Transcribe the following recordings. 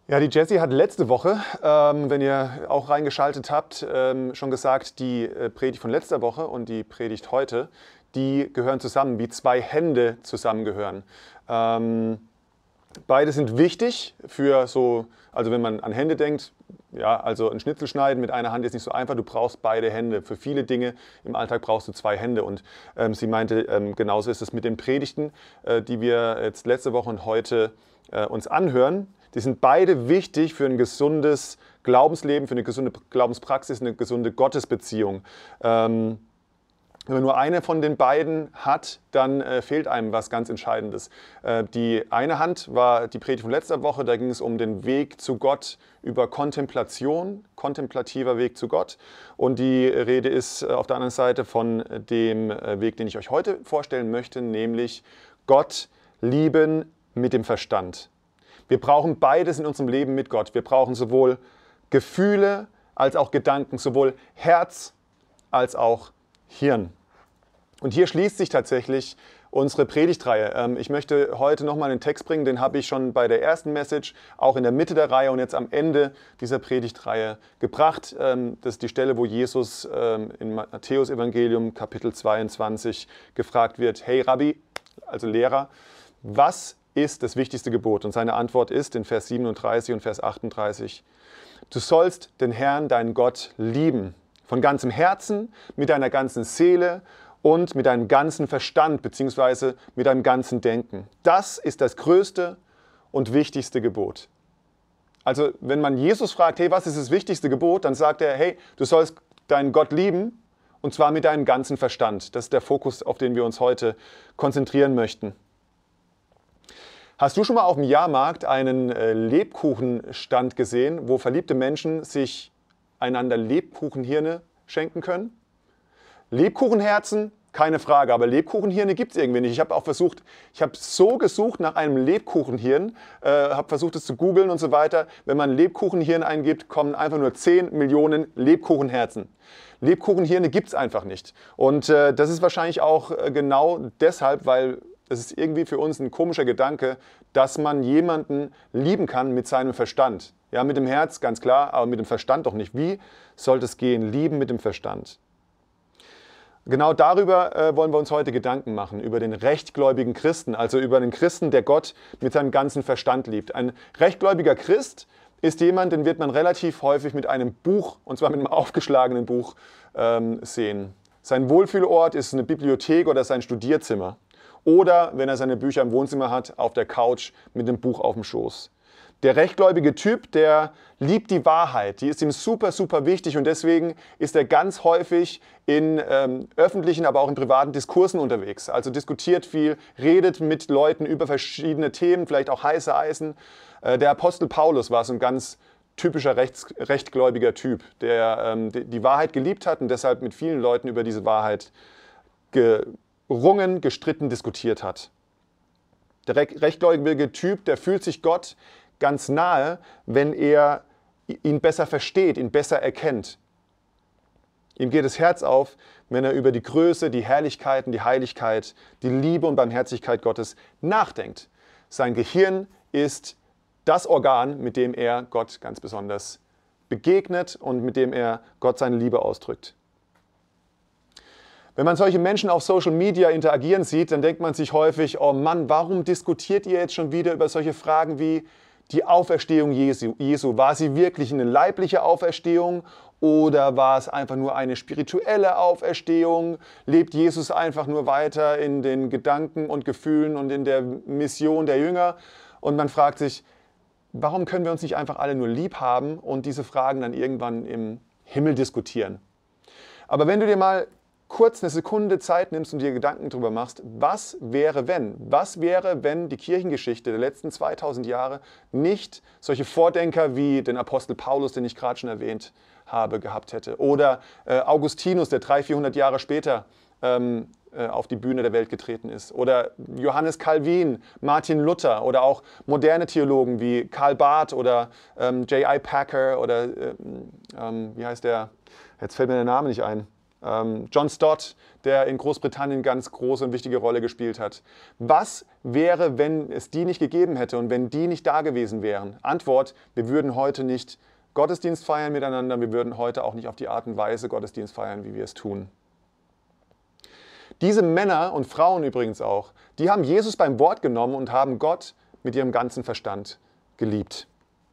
Ja, die Jessie hat letzte Woche, wenn ihr auch reingeschaltet habt, schon gesagt, die Predigt von letzter Woche und die Predigt heute, die gehören zusammen, wie zwei Hände zusammengehören. Beide sind wichtig für so, also wenn man an Hände denkt, ja, also ein Schnitzel schneiden mit einer Hand ist nicht so einfach, du brauchst beide Hände. Für viele Dinge im Alltag brauchst du zwei Hände und sie meinte, genauso ist es mit den Predigten, die wir jetzt letzte Woche und heute uns anhören. Die sind beide wichtig für ein gesundes Glaubensleben, für eine gesunde Glaubenspraxis, eine gesunde Gottesbeziehung. Wenn man nur eine von den beiden hat, dann fehlt einem was ganz Entscheidendes. Die eine Hand war die Predigt von letzter Woche, da ging es um den Weg zu Gott über Kontemplation, kontemplativer Weg zu Gott. Und die Rede ist auf der anderen Seite von dem Weg, den ich euch heute vorstellen möchte, nämlich Gott lieben mit dem Verstand. Wir brauchen beides in unserem Leben mit Gott. Wir brauchen sowohl Gefühle als auch Gedanken, sowohl Herz als auch Hirn. Und hier schließt sich tatsächlich unsere Predigtreihe. Ich möchte heute nochmal einen Text bringen, den habe ich schon bei der ersten Message, auch in der Mitte der Reihe und jetzt am Ende dieser Predigtreihe gebracht. Das ist die Stelle, wo Jesus in Matthäus Evangelium Kapitel 22 gefragt wird, hey Rabbi, also Lehrer, was ist das wichtigste Gebot? Und seine Antwort ist in Vers 37 und Vers 38, du sollst den Herrn, deinen Gott, lieben, von ganzem Herzen, mit deiner ganzen Seele und mit deinem ganzen Verstand bzw. mit deinem ganzen Denken. Das ist das größte und wichtigste Gebot. Also wenn man Jesus fragt, hey, was ist das wichtigste Gebot? Dann sagt er, hey, du sollst deinen Gott lieben und zwar mit deinem ganzen Verstand. Das ist der Fokus, auf den wir uns heute konzentrieren möchten. Hast du schon mal auf dem Jahrmarkt einen Lebkuchenstand gesehen, wo verliebte Menschen sich einander Lebkuchenhirne schenken können? Lebkuchenherzen, keine Frage, aber Lebkuchenhirne gibt es irgendwie nicht. Ich habe so gesucht nach einem Lebkuchenhirn, habe versucht es zu googeln und so weiter. Wenn man Lebkuchenhirn eingibt, kommen einfach nur 10 Millionen Lebkuchenherzen. Lebkuchenhirne gibt es einfach nicht. Und das ist wahrscheinlich auch genau deshalb, weil es ist irgendwie für uns ein komischer Gedanke, dass man jemanden lieben kann mit seinem Verstand. Ja, mit dem Herz ganz klar, aber mit dem Verstand doch nicht. Wie sollte es gehen? Lieben mit dem Verstand. Genau darüber wollen wir uns heute Gedanken machen, über den rechtgläubigen Christen, also über den Christen, der Gott mit seinem ganzen Verstand liebt. Ein rechtgläubiger Christ ist jemand, den wird man relativ häufig mit einem Buch, und zwar mit einem aufgeschlagenen Buch, sehen. Sein Wohlfühlort ist eine Bibliothek oder sein Studierzimmer. Oder, wenn er seine Bücher im Wohnzimmer hat, auf der Couch mit dem Buch auf dem Schoß. Der rechtgläubige Typ, der liebt die Wahrheit, die ist ihm super, super wichtig und deswegen ist er ganz häufig in öffentlichen, aber auch in privaten Diskursen unterwegs. Also diskutiert viel, redet mit Leuten über verschiedene Themen, vielleicht auch heiße Eisen. Der Apostel Paulus war so ein ganz typischer rechtgläubiger Typ, der die Wahrheit geliebt hat und deshalb mit vielen Leuten über diese Wahrheit gerungen, gestritten, diskutiert hat. Der rechtgläubige Typ, der fühlt sich Gott ganz nahe, wenn er ihn besser versteht, ihn besser erkennt. Ihm geht das Herz auf, wenn er über die Größe, die Herrlichkeiten, die Heiligkeit, die Liebe und Barmherzigkeit Gottes nachdenkt. Sein Gehirn ist das Organ, mit dem er Gott ganz besonders begegnet und mit dem er Gott seine Liebe ausdrückt. Wenn man solche Menschen auf Social Media interagieren sieht, dann denkt man sich häufig, oh Mann, warum diskutiert ihr jetzt schon wieder über solche Fragen wie die Auferstehung Jesu? War sie wirklich eine leibliche Auferstehung oder war es einfach nur eine spirituelle Auferstehung? Lebt Jesus einfach nur weiter in den Gedanken und Gefühlen und in der Mission der Jünger? Und man fragt sich, warum können wir uns nicht einfach alle nur lieb haben und diese Fragen dann irgendwann im Himmel diskutieren? Aber wenn du dir mal kurz eine Sekunde Zeit nimmst und dir Gedanken darüber machst, was wäre, wenn? Was wäre, wenn die Kirchengeschichte der letzten 2000 Jahre nicht solche Vordenker wie den Apostel Paulus, den ich gerade schon erwähnt habe, gehabt hätte? Oder Augustinus, der 300-400 Jahre später auf die Bühne der Welt getreten ist. Oder Johannes Calvin, Martin Luther oder auch moderne Theologen wie Karl Barth oder J.I. Packer oder wie heißt der? Jetzt fällt mir der Name nicht ein. John Stott, der in Großbritannien ganz große und wichtige Rolle gespielt hat. Was wäre, wenn es die nicht gegeben hätte und wenn die nicht da gewesen wären? Antwort, wir würden heute nicht Gottesdienst feiern miteinander, wir würden heute auch nicht auf die Art und Weise Gottesdienst feiern, wie wir es tun. Diese Männer und Frauen übrigens auch, die haben Jesus beim Wort genommen und haben Gott mit ihrem ganzen Verstand geliebt.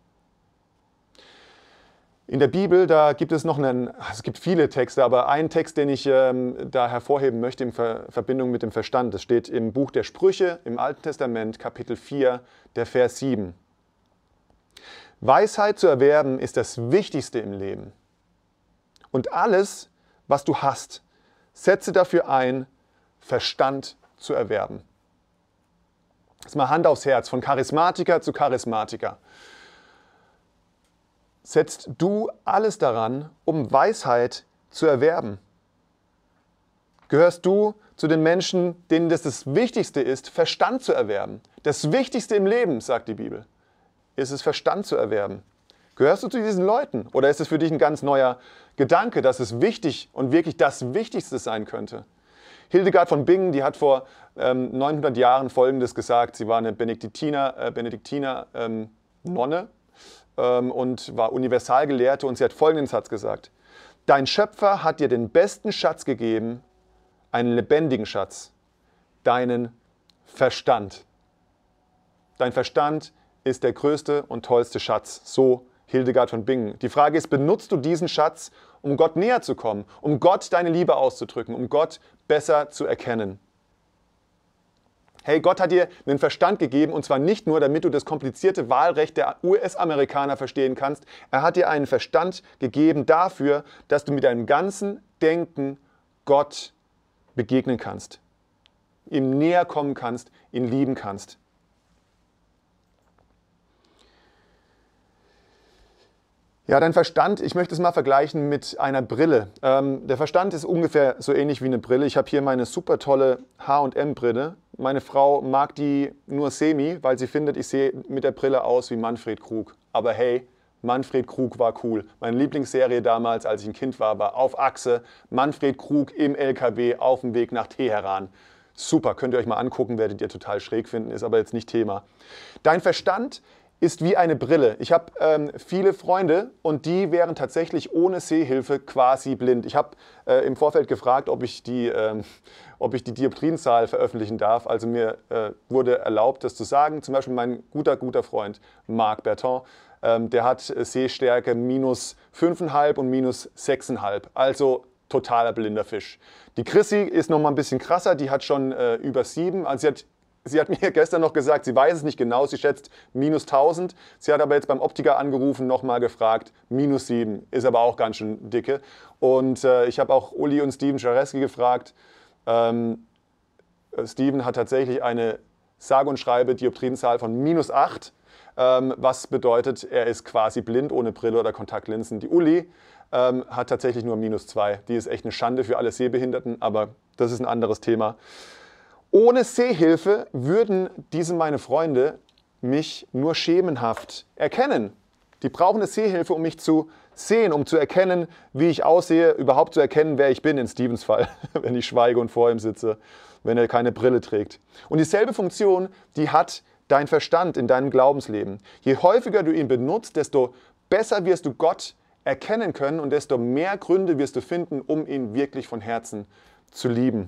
In der Bibel, da gibt es es gibt viele Texte, aber einen Text, den ich da hervorheben möchte in Verbindung mit dem Verstand. Das steht im Buch der Sprüche im Alten Testament, Kapitel 4, der Vers 7. Weisheit zu erwerben ist das Wichtigste im Leben. Und alles, was du hast, setze dafür ein, Verstand zu erwerben. Jetzt mal Hand aufs Herz, von Charismatiker zu Charismatiker. Setzt du alles daran, um Weisheit zu erwerben? Gehörst du zu den Menschen, denen das Wichtigste ist, Verstand zu erwerben? Das Wichtigste im Leben, sagt die Bibel, ist es, Verstand zu erwerben. Gehörst du zu diesen Leuten? Oder ist es für dich ein ganz neuer Gedanke, dass es wichtig und wirklich das Wichtigste sein könnte? Hildegard von Bingen, die hat vor 900 Jahren Folgendes gesagt. Sie war eine Benediktiner Nonne und war Universalgelehrte und sie hat folgenden Satz gesagt: Dein Schöpfer hat dir den besten Schatz gegeben, einen lebendigen Schatz, deinen Verstand. Dein Verstand ist der größte und tollste Schatz, so Hildegard von Bingen. Die Frage ist, benutzt du diesen Schatz, um Gott näher zu kommen, um Gott deine Liebe auszudrücken, um Gott besser zu erkennen? Hey, Gott hat dir einen Verstand gegeben, und zwar nicht nur, damit du das komplizierte Wahlrecht der US-Amerikaner verstehen kannst. Er hat dir einen Verstand gegeben dafür, dass du mit deinem ganzen Denken Gott begegnen kannst, ihm näher kommen kannst, ihn lieben kannst. Ja, dein Verstand, ich möchte es mal vergleichen mit einer Brille. Der Verstand ist ungefähr so ähnlich wie eine Brille. Ich habe hier meine super tolle H&M-Brille. Meine Frau mag die nur semi, weil sie findet, ich sehe mit der Brille aus wie Manfred Krug. Aber hey, Manfred Krug war cool. Meine Lieblingsserie damals, als ich ein Kind war Auf Achse. Manfred Krug im LKW auf dem Weg nach Teheran. Super, könnt ihr euch mal angucken, werdet ihr total schräg finden, ist aber jetzt nicht Thema. Dein Verstand ist wie eine Brille. Ich habe viele Freunde und die wären tatsächlich ohne Sehhilfe quasi blind. Ich habe im Vorfeld gefragt, ob ich die Dioptrienzahl veröffentlichen darf. Also mir wurde erlaubt, das zu sagen. Zum Beispiel mein guter Freund Marc Berton, der hat Sehstärke -5,5 und -6,5. Also totaler blinder Fisch. Die Chrissy ist noch mal ein bisschen krasser, die hat schon über 7. Also sie hat mir gestern noch gesagt, sie weiß es nicht genau, sie schätzt -1000. Sie hat aber jetzt beim Optiker angerufen, nochmal gefragt, -7, ist aber auch ganz schön dicke. Und ich habe auch Uli und Steven Schareski gefragt. Steven hat tatsächlich eine sage und schreibe Dioptrienzahl von -8, was bedeutet, er ist quasi blind ohne Brille oder Kontaktlinsen. Die Uli hat tatsächlich nur -2. Die ist echt eine Schande für alle Sehbehinderten, aber das ist ein anderes Thema. Ohne Sehhilfe würden meine Freunde mich nur schemenhaft erkennen. Die brauchen eine Sehhilfe, um mich zu sehen, um zu erkennen, wie ich aussehe, überhaupt zu erkennen, wer ich bin, in Stevens Fall, wenn ich schweige und vor ihm sitze, wenn er keine Brille trägt. Und dieselbe Funktion, die hat dein Verstand in deinem Glaubensleben. Je häufiger du ihn benutzt, desto besser wirst du Gott erkennen können und desto mehr Gründe wirst du finden, um ihn wirklich von Herzen zu lieben.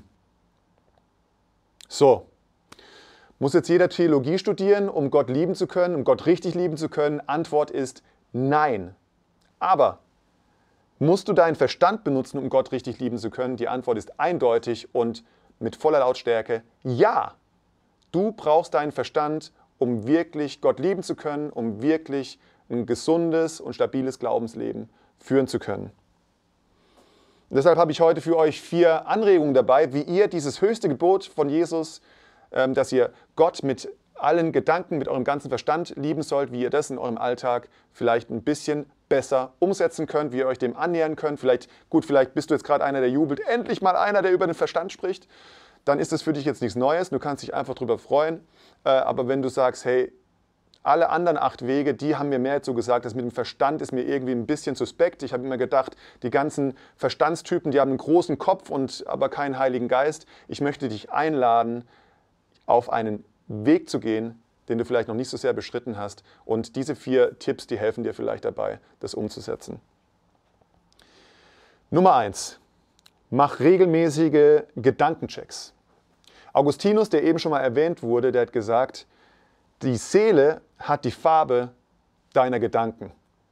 So, muss jetzt jeder Theologie studieren, um Gott lieben zu können, um Gott richtig lieben zu können? Antwort ist nein. Aber musst du deinen Verstand benutzen, um Gott richtig lieben zu können? Die Antwort ist eindeutig und mit voller Lautstärke ja. Du brauchst deinen Verstand, um wirklich Gott lieben zu können, um wirklich ein gesundes und stabiles Glaubensleben führen zu können. Und deshalb habe ich heute für euch 4 Anregungen dabei, wie ihr dieses höchste Gebot von Jesus, dass ihr Gott mit allen Gedanken, mit eurem ganzen Verstand lieben sollt, wie ihr das in eurem Alltag vielleicht ein bisschen besser umsetzen könnt, wie ihr euch dem annähern könnt. Vielleicht bist du jetzt gerade einer, der jubelt, endlich mal einer, der über den Verstand spricht. Dann ist das für dich jetzt nichts Neues, du kannst dich einfach darüber freuen. Aber wenn du sagst, hey, Alle anderen 8 Wege, die haben mir mehr dazu gesagt, das mit dem Verstand ist mir irgendwie ein bisschen suspekt. Ich habe immer gedacht, die ganzen Verstandstypen, die haben einen großen Kopf und aber keinen Heiligen Geist. Ich möchte dich einladen, auf einen Weg zu gehen, den du vielleicht noch nicht so sehr beschritten hast. Und diese 4 Tipps, die helfen dir vielleicht dabei, das umzusetzen. Nummer 1. Mach regelmäßige Gedankenchecks. Augustinus, der eben schon mal erwähnt wurde, der hat gesagt, die Seele hat die Farbe deiner Gedanken.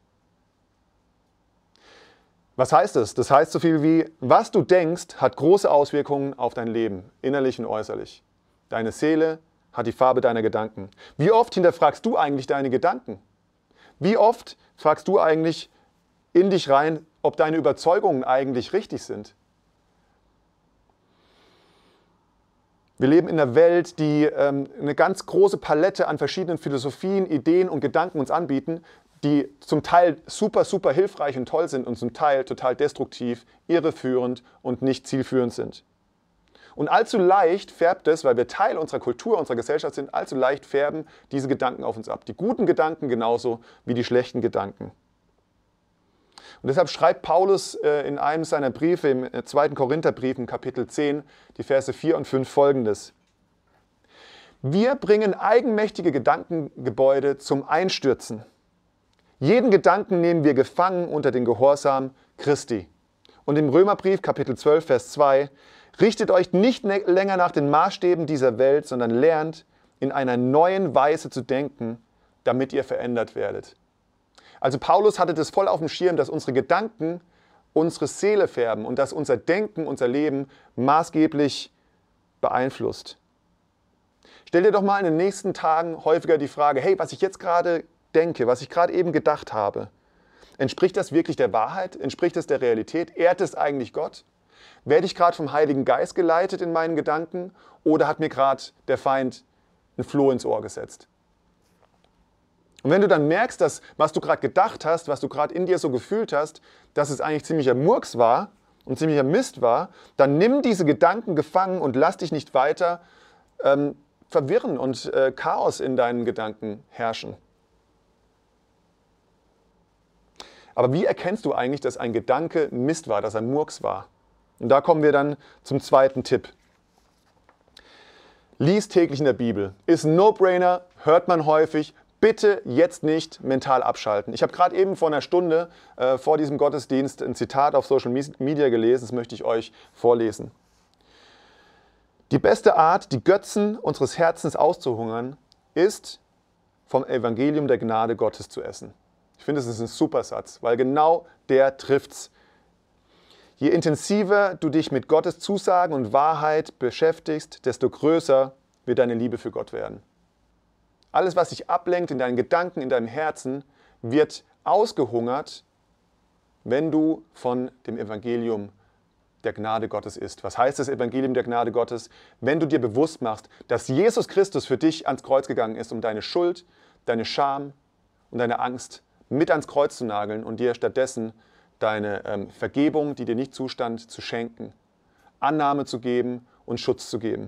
Was heißt das? Das heißt so viel wie, was du denkst, hat große Auswirkungen auf dein Leben, innerlich und äußerlich. Deine Seele hat die Farbe deiner Gedanken. Wie oft hinterfragst du eigentlich deine Gedanken? Wie oft fragst du eigentlich in dich rein, ob deine Überzeugungen eigentlich richtig sind? Wir leben in einer Welt, die eine ganz große Palette an verschiedenen Philosophien, Ideen und Gedanken uns anbieten, die zum Teil super, super hilfreich und toll sind und zum Teil total destruktiv, irreführend und nicht zielführend sind. Und allzu leicht färbt es, weil wir Teil unserer Kultur, unserer Gesellschaft sind, allzu leicht färben diese Gedanken auf uns ab. Die guten Gedanken genauso wie die schlechten Gedanken. Und deshalb schreibt Paulus in einem seiner Briefe, im 2. Korintherbrief, im Kapitel 10, die Verse 4 und 5 folgendes. Wir bringen eigenmächtige Gedankengebäude zum Einstürzen. Jeden Gedanken nehmen wir gefangen unter den Gehorsam Christi. Und im Römerbrief, Kapitel 12, Vers 2, richtet euch nicht länger nach den Maßstäben dieser Welt, sondern lernt, in einer neuen Weise zu denken, damit ihr verändert werdet. Also Paulus hatte das voll auf dem Schirm, dass unsere Gedanken unsere Seele färben und dass unser Denken, unser Leben maßgeblich beeinflusst. Stell dir doch mal in den nächsten Tagen häufiger die Frage, hey, was ich jetzt gerade denke, was ich gerade eben gedacht habe, entspricht das wirklich der Wahrheit? Entspricht das der Realität? Ehrt es eigentlich Gott? Werde ich gerade vom Heiligen Geist geleitet in meinen Gedanken oder hat mir gerade der Feind ein Floh ins Ohr gesetzt? Und wenn du dann merkst, dass was du gerade gedacht hast, was du gerade in dir so gefühlt hast, dass es eigentlich ziemlicher Murks war und ziemlicher Mist war, dann nimm diese Gedanken gefangen und lass dich nicht weiter verwirren und Chaos in deinen Gedanken herrschen. Aber wie erkennst du eigentlich, dass ein Gedanke Mist war, dass er Murks war? Und da kommen wir dann zum zweiten Tipp. Lies täglich in der Bibel. Ist ein No-Brainer, hört man häufig. Bitte jetzt nicht mental abschalten. Ich habe gerade eben vor einer Stunde vor diesem Gottesdienst ein Zitat auf Social Media gelesen, das möchte ich euch vorlesen. Die beste Art, die Götzen unseres Herzens auszuhungern, ist, vom Evangelium der Gnade Gottes zu essen. Ich finde, das ist ein super Satz, weil genau der trifft's. Je intensiver du dich mit Gottes Zusagen und Wahrheit beschäftigst, desto größer wird deine Liebe für Gott werden. Alles, was dich ablenkt in deinen Gedanken, in deinem Herzen, wird ausgehungert, wenn du von dem Evangelium der Gnade Gottes isst. Was heißt das Evangelium der Gnade Gottes? Wenn du dir bewusst machst, dass Jesus Christus für dich ans Kreuz gegangen ist, um deine Schuld, deine Scham und deine Angst mit ans Kreuz zu nageln und dir stattdessen deine Vergebung, die dir nicht zustand, zu schenken, Annahme zu geben und Schutz zu geben.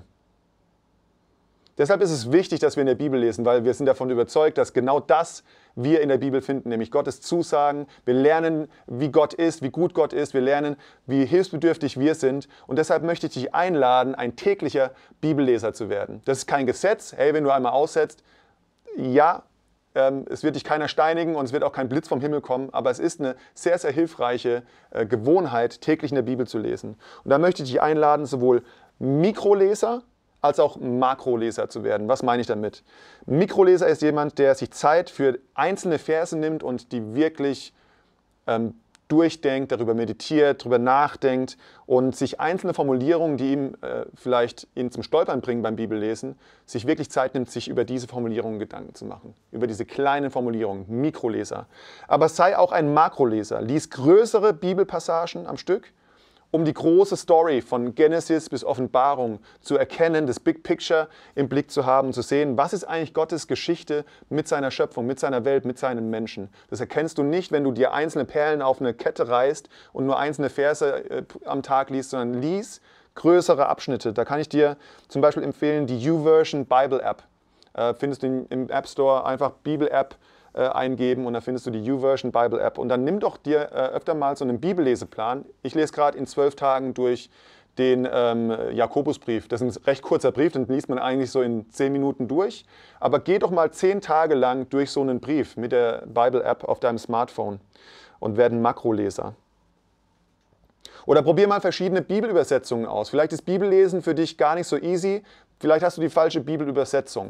Deshalb ist es wichtig, dass wir in der Bibel lesen, weil wir sind davon überzeugt, dass genau das wir in der Bibel finden, nämlich Gottes Zusagen. Wir lernen, wie Gott ist, wie gut Gott ist. Wir lernen, wie hilfsbedürftig wir sind. Und deshalb möchte ich dich einladen, ein täglicher Bibelleser zu werden. Das ist kein Gesetz. Hey, wenn du einmal aussetzt, ja, es wird dich keiner steinigen und es wird auch kein Blitz vom Himmel kommen, aber es ist eine sehr, sehr hilfreiche Gewohnheit, täglich in der Bibel zu lesen. Und da möchte ich dich einladen, sowohl Mikroleser als auch Makroleser zu werden. Was meine ich damit? Ein Mikroleser ist jemand, der sich Zeit für einzelne Verse nimmt und die wirklich durchdenkt, darüber meditiert, darüber nachdenkt und sich einzelne Formulierungen, die ihm vielleicht ihn zum Stolpern bringen beim Bibellesen, sich wirklich Zeit nimmt, sich über diese Formulierungen Gedanken zu machen. Über diese kleinen Formulierungen, Mikroleser. Aber sei auch ein Makroleser. Lies größere Bibelpassagen am Stück, um die große Story von Genesis bis Offenbarung zu erkennen, das Big Picture im Blick zu haben, zu sehen, was ist eigentlich Gottes Geschichte mit seiner Schöpfung, mit seiner Welt, mit seinen Menschen. Das erkennst du nicht, wenn du dir einzelne Perlen auf eine Kette reißt und nur einzelne Verse am Tag liest, sondern lies größere Abschnitte. Da kann ich dir zum Beispiel empfehlen die YouVersion Bible App. findest du im App Store, einfach Bibel-App eingeben und dann findest du die YouVersion Bible App. Und dann nimm doch dir öfter mal so einen Bibelleseplan. Ich lese gerade in 12 Tagen durch den Jakobusbrief. Das ist ein recht kurzer Brief, den liest man eigentlich so in 10 Minuten durch. Aber geh doch mal 10 Tage lang durch so einen Brief mit der Bible-App auf deinem Smartphone und werde ein Makroleser. Oder probier mal verschiedene Bibelübersetzungen aus. Vielleicht ist Bibellesen für dich gar nicht so easy. Vielleicht hast du die falsche Bibelübersetzung.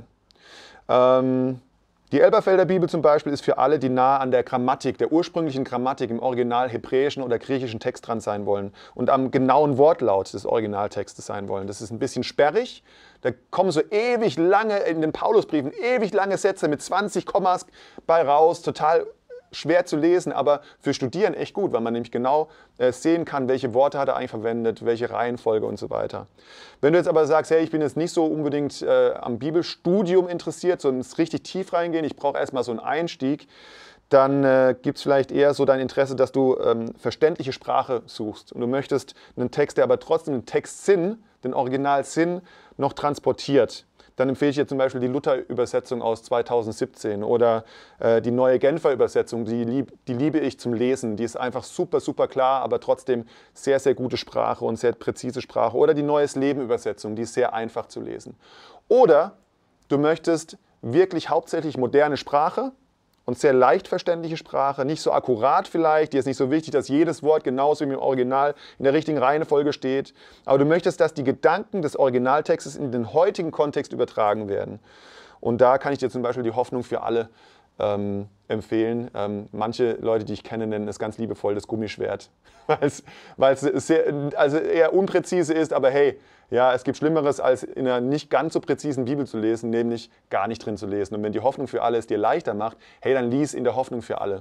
Die Elberfelder Bibel zum Beispiel ist für alle, die nah an der Grammatik, der ursprünglichen Grammatik im Original hebräischen oder griechischen Text dran sein wollen und am genauen Wortlaut des Originaltextes sein wollen. Das ist ein bisschen sperrig. Da kommen so ewig lange in den Paulusbriefen, ewig lange Sätze mit 20 Kommas bei raus, total schwer zu lesen, aber für Studieren echt gut, weil man nämlich genau sehen kann, welche Worte hat er eigentlich verwendet, welche Reihenfolge und so weiter. Wenn du jetzt aber sagst, hey, ich bin jetzt nicht so unbedingt am Bibelstudium interessiert, sondern es richtig tief reingehen, ich brauche erstmal so einen Einstieg, dann gibt es vielleicht eher so dein Interesse, dass du verständliche Sprache suchst und du möchtest einen Text, der aber trotzdem den Textsinn, den Originalsinn noch transportiert. Dann empfehle ich dir zum Beispiel die Luther-Übersetzung aus 2017 oder die neue Genfer Übersetzung, die liebe ich zum Lesen. Die ist einfach super, super klar, aber trotzdem sehr, sehr gute Sprache und sehr präzise Sprache. Oder die Neues Leben Übersetzung, die ist sehr einfach zu lesen. Oder du möchtest wirklich hauptsächlich moderne Sprache und sehr leicht verständliche Sprache, nicht so akkurat vielleicht, dir ist nicht so wichtig, dass jedes Wort genauso wie im Original in der richtigen Reihenfolge steht, aber du möchtest, dass die Gedanken des Originaltextes in den heutigen Kontext übertragen werden. Und da kann ich dir zum Beispiel die Hoffnung für alle empfehlen. Manche Leute, die ich kenne, nennen es ganz liebevoll das Gummischwert, weil es also eher unpräzise ist, aber hey, ja, es gibt Schlimmeres, als in einer nicht ganz so präzisen Bibel zu lesen, nämlich gar nicht drin zu lesen. Und wenn die Hoffnung für alle es dir leichter macht, hey, dann lies in der Hoffnung für alle.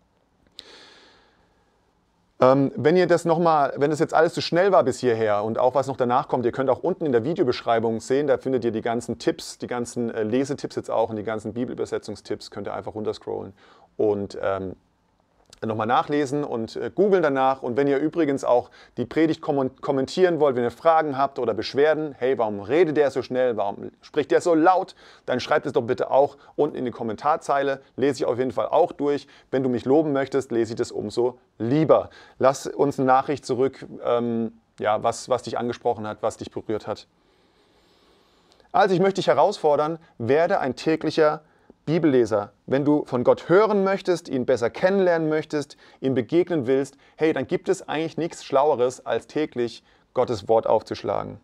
Wenn das jetzt alles zu schnell war bis hierher und auch was noch danach kommt, ihr könnt auch unten in der Videobeschreibung sehen, da findet ihr die ganzen Tipps, die ganzen Lesetipps jetzt auch und die ganzen Bibelübersetzungstipps, könnt ihr einfach runterscrollen und nochmal nachlesen und googeln danach. Und wenn ihr übrigens auch die Predigt kommentieren wollt, wenn ihr Fragen habt oder Beschwerden, hey, warum redet der so schnell, warum spricht der so laut, dann schreibt es doch bitte auch unten in die Kommentarzeile, lese ich auf jeden Fall auch durch. Wenn du mich loben möchtest, lese ich das umso lieber. Lass uns eine Nachricht zurück, was dich angesprochen hat, was dich berührt hat. Also ich möchte dich herausfordern, werde ein täglicher Bibelleser. Wenn du von Gott hören möchtest, ihn besser kennenlernen möchtest, ihm begegnen willst, hey, dann gibt es eigentlich nichts Schlaueres, als täglich Gottes Wort aufzuschlagen.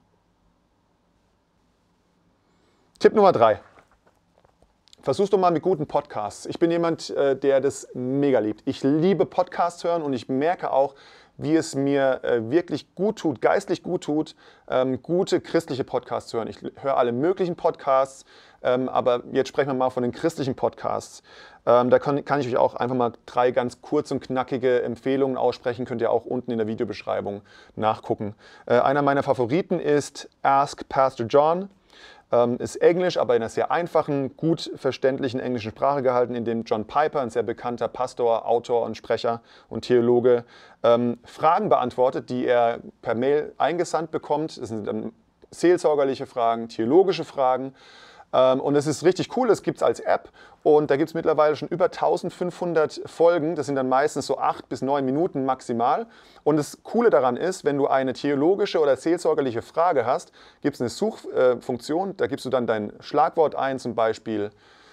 Tipp Nummer 3. Versuch's doch mal mit guten Podcasts. Ich bin jemand, der das mega liebt. Ich liebe Podcasts hören und ich merke auch, wie es mir wirklich gut tut, geistlich gut tut, gute christliche Podcasts zu hören. Ich höre alle möglichen Podcasts, aber jetzt sprechen wir mal von den christlichen Podcasts. Da kann ich euch auch einfach mal 3 ganz kurz und knackige Empfehlungen aussprechen, könnt ihr auch unten in der Videobeschreibung nachgucken. Einer meiner Favoriten ist Ask Pastor John. Ist Englisch, aber in einer sehr einfachen, gut verständlichen englischen Sprache gehalten, in dem John Piper, ein sehr bekannter Pastor, Autor und Sprecher und Theologe, Fragen beantwortet, die er per Mail eingesandt bekommt. Das sind dann seelsorgerliche Fragen, theologische Fragen. Und es ist richtig cool, das gibt es als App und da gibt es mittlerweile schon über 1500 Folgen, das sind dann meistens so 8 bis 9 Minuten maximal. Und das Coole daran ist, wenn du eine theologische oder seelsorgerliche Frage hast, gibt es eine Suchfunktion, da gibst du dann dein Schlagwort ein, zum Beispiel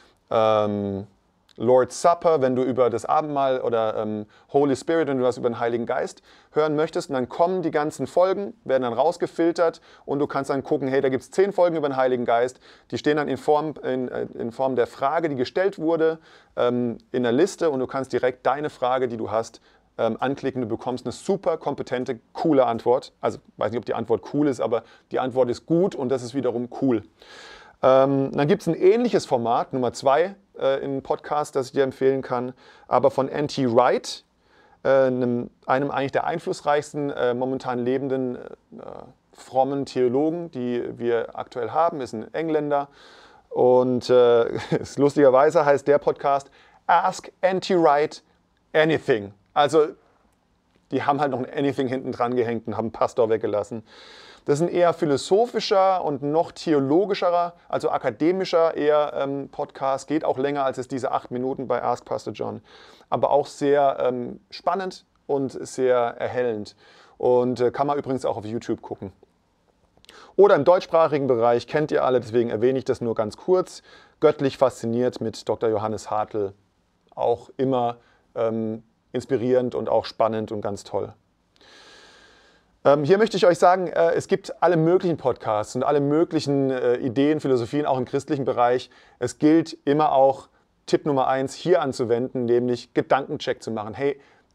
Lord's Supper, wenn du über das Abendmahl oder Holy Spirit, wenn du was über den Heiligen Geist hören möchtest. Und dann kommen die ganzen Folgen, werden dann rausgefiltert und du kannst dann gucken, hey, da gibt es 10 Folgen über den Heiligen Geist. Die stehen dann in Form der Frage, die gestellt wurde, in der Liste und du kannst direkt deine Frage, die du hast, anklicken. Du bekommst eine super kompetente, coole Antwort. Also ich weiß nicht, ob die Antwort cool ist, aber die Antwort ist gut und das ist wiederum cool. Dann gibt es ein ähnliches Format, Nummer 2 im Podcast, das ich dir empfehlen kann, aber von N.T. Wright, einem eigentlich der einflussreichsten momentan lebenden frommen Theologen, die wir aktuell haben, ist ein Engländer und lustigerweise heißt der Podcast Ask N.T. Wright Anything. Also die haben halt noch ein Anything hinten dran gehängt und haben Pastor weggelassen. Das ist ein eher philosophischer und noch theologischerer, also akademischer eher Podcast. Geht auch länger als es diese 8 Minuten bei Ask Pastor John. Aber auch sehr spannend und sehr erhellend. Und kann man übrigens auch auf YouTube gucken. Oder im deutschsprachigen Bereich, kennt ihr alle, deswegen erwähne ich das nur ganz kurz. Göttlich fasziniert mit Dr. Johannes Hartl. Auch immer inspirierend und auch spannend und ganz toll. Hier möchte ich euch sagen, es gibt alle möglichen Podcasts und alle möglichen Ideen, Philosophien, auch im christlichen Bereich. Es gilt immer auch, Tipp Nummer 1 hier anzuwenden, nämlich Gedankencheck zu machen. Hey,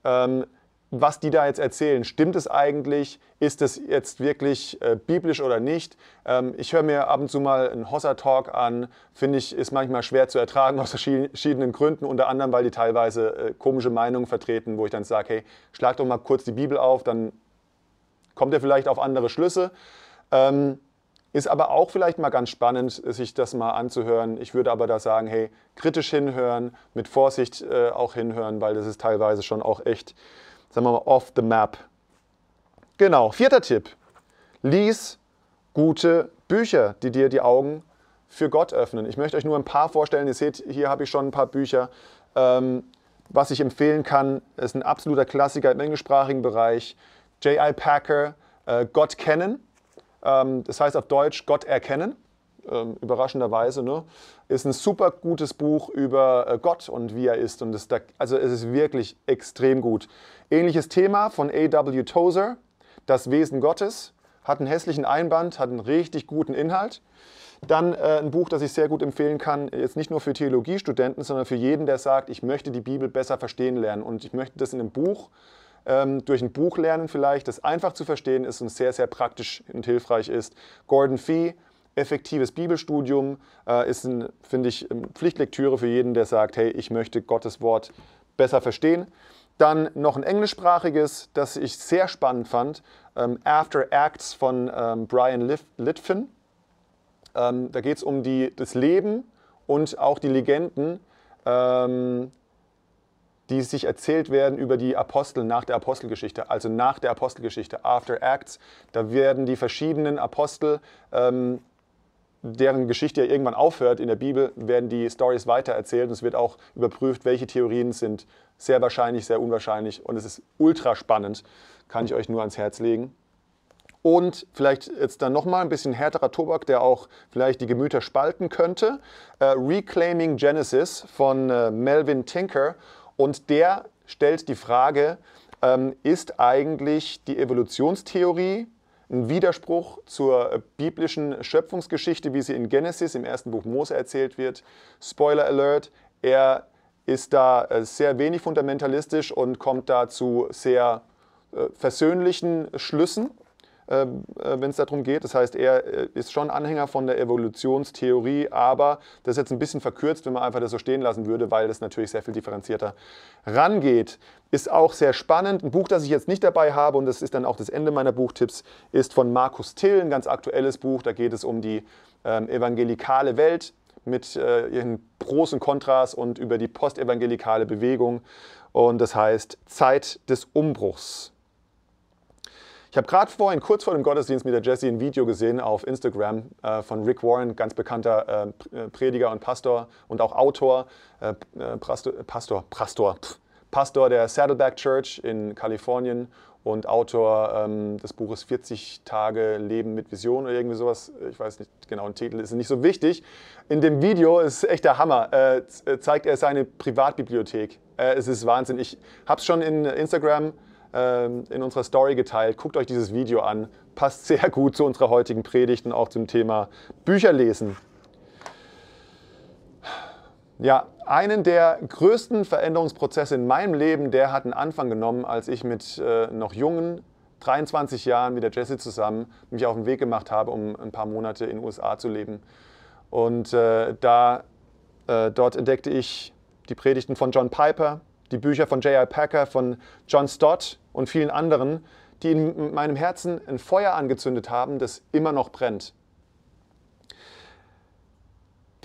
was die da jetzt erzählen, stimmt es eigentlich? Ist es jetzt wirklich biblisch oder nicht? Ich höre mir ab und zu mal einen Hossa-Talk an, finde ich, ist manchmal schwer zu ertragen aus verschiedenen Gründen, unter anderem, weil die teilweise komische Meinungen vertreten, wo ich dann sage, hey, schlag doch mal kurz die Bibel auf, dann kommt ihr vielleicht auf andere Schlüsse. Ist aber auch vielleicht mal ganz spannend, sich das mal anzuhören. Ich würde aber da sagen, hey, kritisch hinhören, mit Vorsicht auch hinhören, weil das ist teilweise schon auch echt, sagen wir mal, off the map. Genau, 4. Tipp. Lies gute Bücher, die dir die Augen für Gott öffnen. Ich möchte euch nur ein paar vorstellen. Ihr seht, hier habe ich schon ein paar Bücher. Was ich empfehlen kann, ist ein absoluter Klassiker im englischsprachigen Bereich. J.I. Packer, Gott kennen. Das heißt auf Deutsch Gott erkennen. Überraschenderweise, ne? Ist ein super gutes Buch über Gott und wie er ist. Und also es ist wirklich extrem gut. Ähnliches Thema von A.W. Tozer, Das Wesen Gottes. Hat einen hässlichen Einband, hat einen richtig guten Inhalt. Dann ein Buch, das ich sehr gut empfehlen kann, jetzt nicht nur für Theologiestudenten, sondern für jeden, der sagt, ich möchte die Bibel besser verstehen lernen. Und ich möchte das in einem Buch, durch ein Buch lernen vielleicht, das einfach zu verstehen ist und sehr, sehr praktisch und hilfreich ist. Gordon Fee, Effektives Bibelstudium, ist, finde ich, Pflichtlektüre für jeden, der sagt, hey, ich möchte Gottes Wort besser verstehen. Dann noch ein englischsprachiges, das ich sehr spannend fand, After Acts von Brian Litfin. Da geht es um das Leben und auch die Legenden, die sich erzählt werden über die Apostel nach der Apostelgeschichte, also nach der Apostelgeschichte, After Acts. Da werden die verschiedenen Apostel, deren Geschichte ja irgendwann aufhört in der Bibel, werden die Storys weitererzählt und es wird auch überprüft, welche Theorien sind sehr wahrscheinlich, sehr unwahrscheinlich und es ist ultra spannend, kann ich euch nur ans Herz legen. Und vielleicht jetzt dann nochmal ein bisschen härterer Tobak, der auch vielleicht die Gemüter spalten könnte. Reclaiming Genesis von Melvin Tinker. Und der stellt die Frage, ist eigentlich die Evolutionstheorie ein Widerspruch zur biblischen Schöpfungsgeschichte, wie sie in Genesis, im 1. Buch Mose erzählt wird? Spoiler Alert, er ist da sehr wenig fundamentalistisch und kommt da zu sehr versöhnlichen Schlüssen, wenn es darum geht. Das heißt, er ist schon Anhänger von der Evolutionstheorie, aber das ist jetzt ein bisschen verkürzt, wenn man einfach das so stehen lassen würde, weil das natürlich sehr viel differenzierter rangeht. Ist auch sehr spannend. Ein Buch, das ich jetzt nicht dabei habe, und das ist dann auch das Ende meiner Buchtipps, ist von Markus Till, ein ganz aktuelles Buch. Da geht es um die evangelikale Welt mit ihren Pros und Kontras und über die postevangelikale Bewegung. Und das heißt Zeit des Umbruchs. Ich habe gerade vorhin, kurz vor dem Gottesdienst mit der Jessie, ein Video gesehen auf Instagram von Rick Warren, ganz bekannter Prediger und Pastor und auch Autor, Pastor der Saddleback Church in Kalifornien und Autor des Buches 40 Tage Leben mit Vision oder irgendwie sowas. Ich weiß nicht genau, den Titel ist nicht so wichtig. In dem Video, ist echt der Hammer, zeigt er seine Privatbibliothek. Es ist Wahnsinn. Ich habe es schon in Instagram in unserer Story geteilt. Guckt euch dieses Video an. Passt sehr gut zu unserer heutigen Predigt und auch zum Thema Bücherlesen. Ja, einen der größten Veränderungsprozesse in meinem Leben, der hat einen Anfang genommen, als ich mit noch jungen 23 Jahren mit der Jessie zusammen mich auf den Weg gemacht habe, um ein paar Monate in den USA zu leben. Und dort entdeckte ich die Predigten von John Piper, die Bücher von J.I. Packer, von John Stott und vielen anderen, die in meinem Herzen ein Feuer angezündet haben, das immer noch brennt.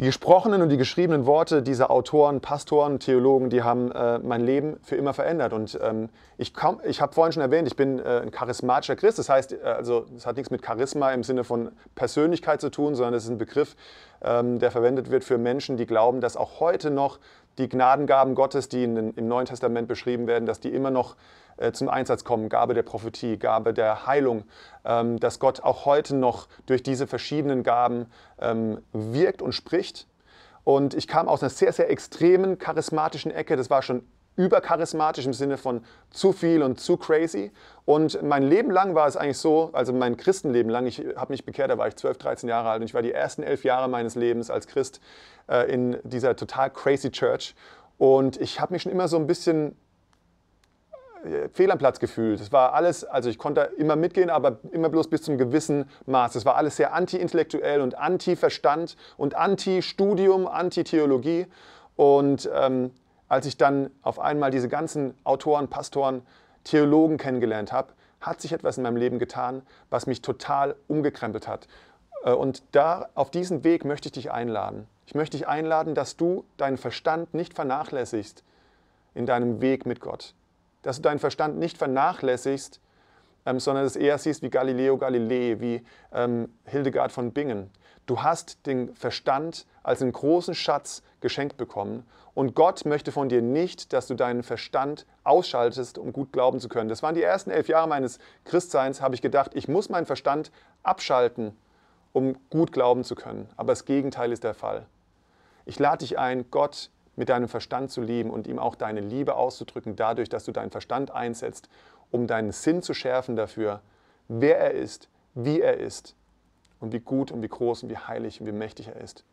Die gesprochenen und die geschriebenen Worte dieser Autoren, Pastoren, Theologen, die haben mein Leben für immer verändert. Und ich habe vorhin schon erwähnt, ich bin ein charismatischer Christ. Das heißt, also es hat nichts mit Charisma im Sinne von Persönlichkeit zu tun, sondern es ist ein Begriff, der verwendet wird für Menschen, die glauben, dass auch heute noch die Gnadengaben Gottes, die im Neuen Testament beschrieben werden, dass die immer noch zum Einsatz kommen. Gabe der Prophetie, Gabe der Heilung, dass Gott auch heute noch durch diese verschiedenen Gaben wirkt und spricht. Und ich kam aus einer sehr, sehr extremen charismatischen Ecke. Das war schon übercharismatisch im Sinne von zu viel und zu crazy. Und mein Leben lang war es eigentlich so, also mein Christenleben lang, ich habe mich bekehrt, da war ich 12, 13 Jahre alt und ich war die ersten 11 Jahre meines Lebens als Christ in dieser total crazy Church. Und ich habe mich schon immer so ein bisschen fehl am Platz gefühlt. Es war alles, also ich konnte immer mitgehen, aber immer bloß bis zum gewissen Maß. Es war alles sehr anti-intellektuell und anti-Verstand und anti-Studium, anti-Theologie. Und als ich dann auf einmal diese ganzen Autoren, Pastoren, Theologen kennengelernt habe, hat sich etwas in meinem Leben getan, was mich total umgekrempelt hat. Und auf diesen Weg möchte ich dich einladen. Ich möchte dich einladen, dass du deinen Verstand nicht vernachlässigst in deinem Weg mit Gott. Dass du deinen Verstand nicht vernachlässigst, sondern es eher siehst wie Galileo Galilei, wie Hildegard von Bingen. Du hast den Verstand als einen großen Schatz geschenkt bekommen und Gott möchte von dir nicht, dass du deinen Verstand ausschaltest, um gut glauben zu können. Das waren die ersten 11 Jahre meines Christseins, habe ich gedacht, ich muss meinen Verstand abschalten, um gut glauben zu können. Aber das Gegenteil ist der Fall. Ich lade dich ein, Gott mit deinem Verstand zu lieben und ihm auch deine Liebe auszudrücken, dadurch, dass du deinen Verstand einsetzt, um deinen Sinn zu schärfen dafür, wer er ist, wie er ist und wie gut und wie groß und wie heilig und wie mächtig er ist.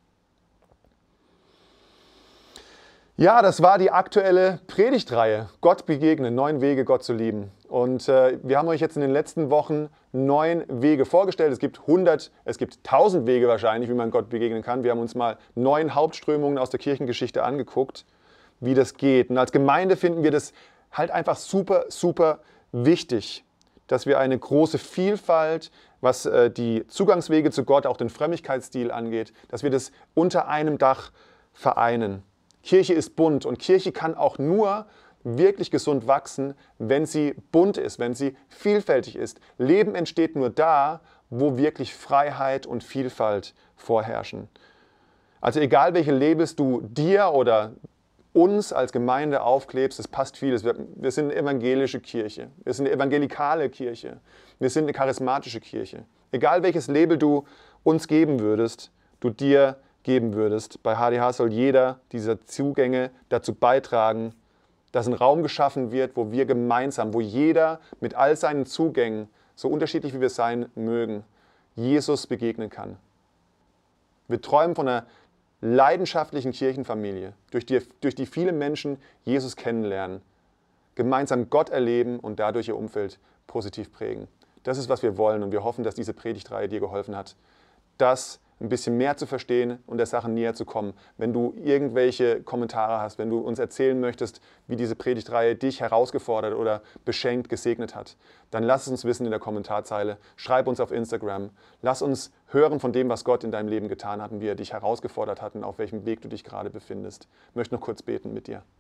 Ja, das war die aktuelle Predigtreihe, Gott begegnen, 9 Wege, Gott zu lieben. Und wir haben euch jetzt in den letzten Wochen 9 Wege vorgestellt. Es gibt 1000 Wege wahrscheinlich, wie man Gott begegnen kann. Wir haben uns mal 9 Hauptströmungen aus der Kirchengeschichte angeguckt, wie das geht. Und als Gemeinde finden wir das halt einfach super, super wichtig, dass wir eine große Vielfalt, was die Zugangswege zu Gott, auch den Frömmigkeitsstil angeht, dass wir das unter einem Dach vereinen. Kirche ist bunt und Kirche kann auch nur wirklich gesund wachsen, wenn sie bunt ist, wenn sie vielfältig ist. Leben entsteht nur da, wo wirklich Freiheit und Vielfalt vorherrschen. Also egal welche Labels du dir oder uns als Gemeinde aufklebst, es passt vieles. Wir sind eine evangelische Kirche, wir sind eine evangelikale Kirche, wir sind eine charismatische Kirche. Egal welches Label du uns geben würdest, du dir geben würdest, bei HDH soll jeder dieser Zugänge dazu beitragen, dass ein Raum geschaffen wird, wo wir gemeinsam, wo jeder mit all seinen Zugängen, so unterschiedlich wie wir sein mögen, Jesus begegnen kann. Wir träumen von einer leidenschaftlichen Kirchenfamilie, durch die viele Menschen Jesus kennenlernen, gemeinsam Gott erleben und dadurch ihr Umfeld positiv prägen. Das ist, was wir wollen und wir hoffen, dass diese Predigtreihe dir geholfen hat, das ein bisschen mehr zu verstehen und der Sache näher zu kommen. Wenn du irgendwelche Kommentare hast, wenn du uns erzählen möchtest, wie diese Predigtreihe dich herausgefordert oder beschenkt, gesegnet hat, dann lass es uns wissen in der Kommentarzeile. Schreib uns auf Instagram. Lass uns hören von dem, was Gott in deinem Leben getan hat und wie er dich herausgefordert hat und auf welchem Weg du dich gerade befindest. Ich möchte noch kurz beten mit dir.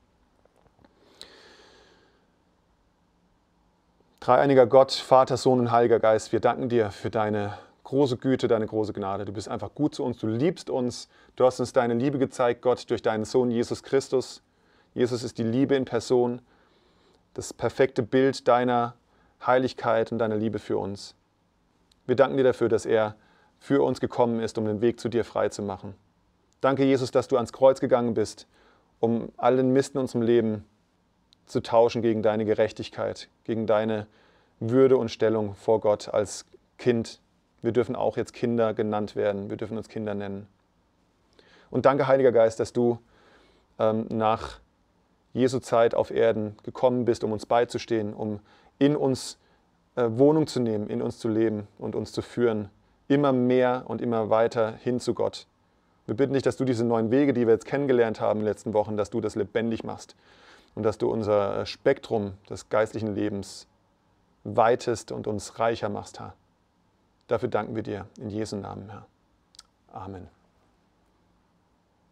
Dreieiniger Gott, Vater, Sohn und Heiliger Geist, wir danken dir für deine große Güte, deine große Gnade. Du bist einfach gut zu uns, du liebst uns. Du hast uns deine Liebe gezeigt, Gott, durch deinen Sohn Jesus Christus. Jesus ist die Liebe in Person, das perfekte Bild deiner Heiligkeit und deiner Liebe für uns. Wir danken dir dafür, dass er für uns gekommen ist, um den Weg zu dir frei zu machen. Danke, Jesus, dass du ans Kreuz gegangen bist, um allen Mist in unserem Leben zu tauschen gegen deine Gerechtigkeit, gegen deine Würde und Stellung vor Gott als Kind. Wir dürfen auch jetzt Kinder genannt werden. Wir dürfen uns Kinder nennen. Und danke, Heiliger Geist, dass du nach Jesu Zeit auf Erden gekommen bist, um uns beizustehen, um in uns Wohnung zu nehmen, in uns zu leben und uns zu führen, immer mehr und immer weiter hin zu Gott. Wir bitten dich, dass du diese 9 Wege, die wir jetzt kennengelernt haben in den letzten Wochen, dass du das lebendig machst und dass du unser Spektrum des geistlichen Lebens weitest und uns reicher machst, Herr. Dafür danken wir dir in Jesu Namen, Herr. Amen.